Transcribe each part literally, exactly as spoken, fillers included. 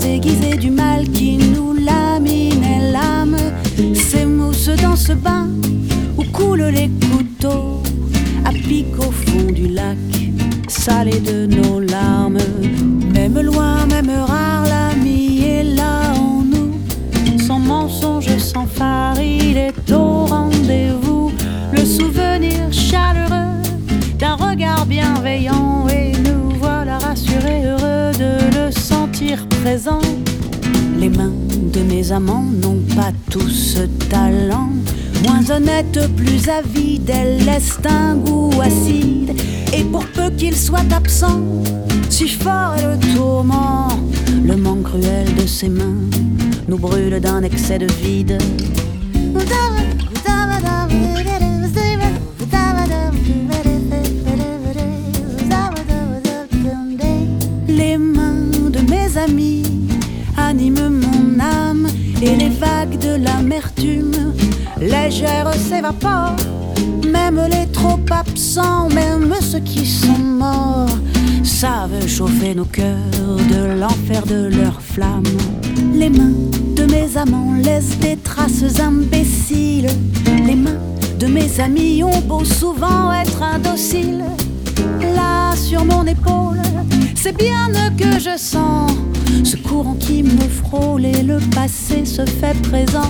déguisé du mal qui nous lamine et l'âme s'émousse dans ce bain où coulent les couteaux à pic au fond du lac, salé de nos larmes. Même loin, même rare, l'ami est là en nous. Sans mensonge, sans phare, il est au rendez-vous. Le souvenir chaleureux d'un regard bienveillant, et nous voilà rassurés, heureux de le sentir présent. Les mains de mes amants n'ont pas tout ce talent. Moins honnête, plus avide, elles laissent un goût acide. Et pour peu qu'il soit absent, si fort est le tourment, le manque cruel de ses mains nous brûle d'un excès de vide. Les mains de mes amis animent mon âme, et les vagues de l'amertume légères s'évaporent. Même les trop absents, même ceux qui sont morts, savent chauffer nos cœurs de l'enfer de leur flamme. Les mains de mes amants laissent des traces imbéciles. Les mains de mes amis ont beau souvent être indociles. Là sur mon épaule, c'est bien eux que je sens, ce courant qui me frôle, et le passé se fait présent.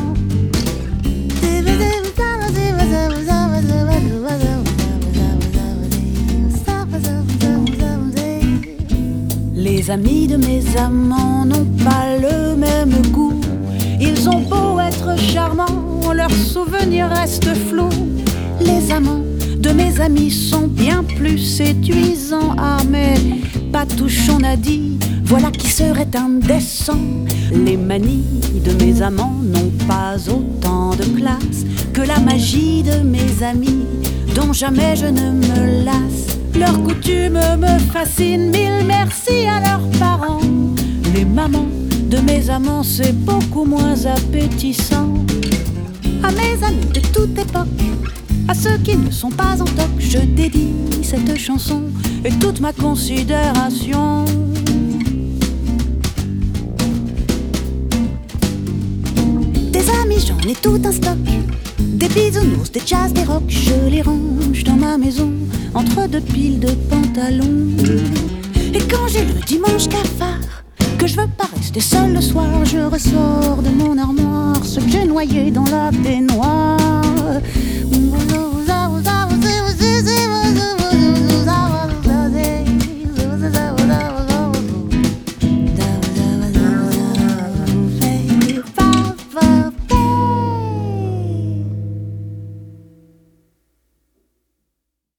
Les amis de mes amants n'ont pas le même goût. Ils ont beau être charmants, leurs souvenirs restent flous. Les amants de mes amis sont bien plus séduisants. Ah mais pas touche, on a dit, voilà qui serait indécent. Les manies de mes amants n'ont pas autant de classe que la magie de mes amis, dont jamais je ne me lasse. Leurs coutumes me fascinent, mille merci à leurs parents. Les mamans de mes amants, c'est beaucoup moins appétissant. À mes amis de toute époque, à ceux qui ne sont pas en toc, je dédie cette chanson et toute ma considération. Des amis, j'en ai tout un stock. Des bisounours, des jazz, des rock, je les range dans ma maison entre deux piles de pantalons. Et quand j'ai le dimanche cafard, que je veux pas rester seul le soir, je ressors de mon armoire ce que j'ai noyé dans la baignoire.